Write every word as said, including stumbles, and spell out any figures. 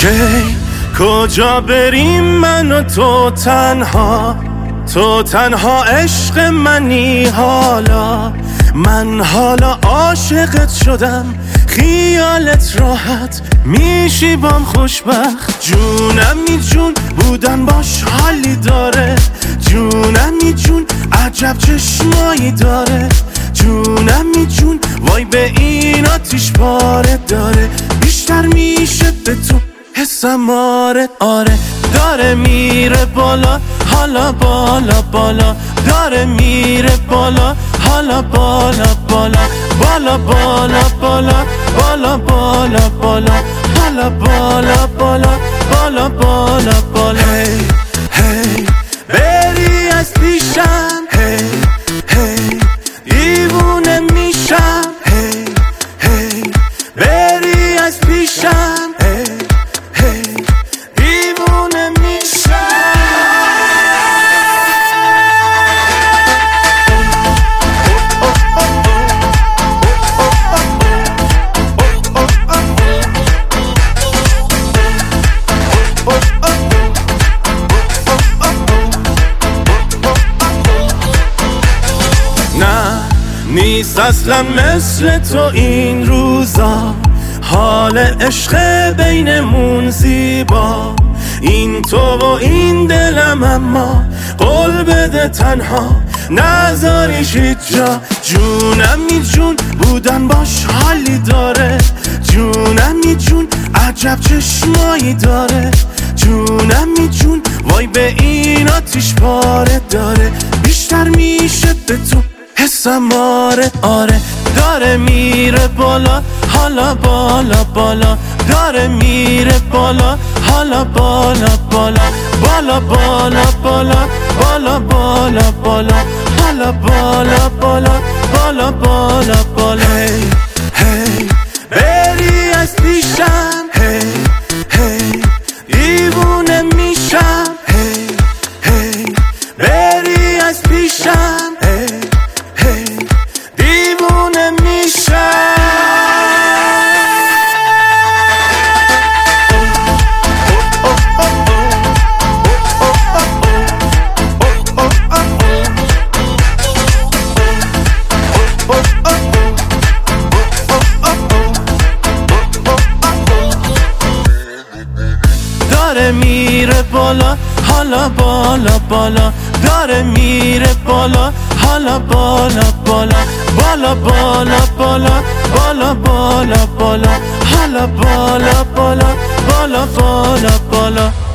هی کجا بریم من و تو تنها، تو تنها عشق منی حالا. من حالا عاشقت شدم، خیالت راحت میشی بام خوشبخت. جونمی جون بودن باش حالی داره، جونمی جون عجب چشمایی داره. جونمی جون وای به این آتیش پاره داره، بیشتر میشه به تو حسم آره آره. داره میره بالا حالا بالا بالا، داره میره بالا حالا بالا بالا بالا بالا بالا بالا بالا بالا حالا بالا بالا بالا بالا بالا. هی هی بری از پیشم، هی هی دیوونه میشم. هی هی بری از پیشم، هی هی دیوونه میشم. نیست اصلا مثل تو این روزا، حال عشق بینمون زیبا. این تو و این دلم، اما قول بده تنها نذاریش هیچ جا. جونمی جون بودن باش حالی داره، جونمی جون عجب چشمایی داره. جونمی جون وای به این آتیش پاره داره، بیشتر میشه به تو حسم آره آره. داره میره بالا حالا بالا بالا، داره میره بالا حالا بالا بالا بالا بالا بالا بالا بالا بالا حالا بالا بالا بالا بالا بالا. هی هی بری از پیشم، هی هی دیوونه میشم. هی هی بری از پیشم، هی هی دیوونه میشم. داره میره بالا حالا بالا بالا، داره میره بالا حالا بالا بالا بالا بالا بالا بالا بالا بالا حالا بالا بالا بالا بالا بالا.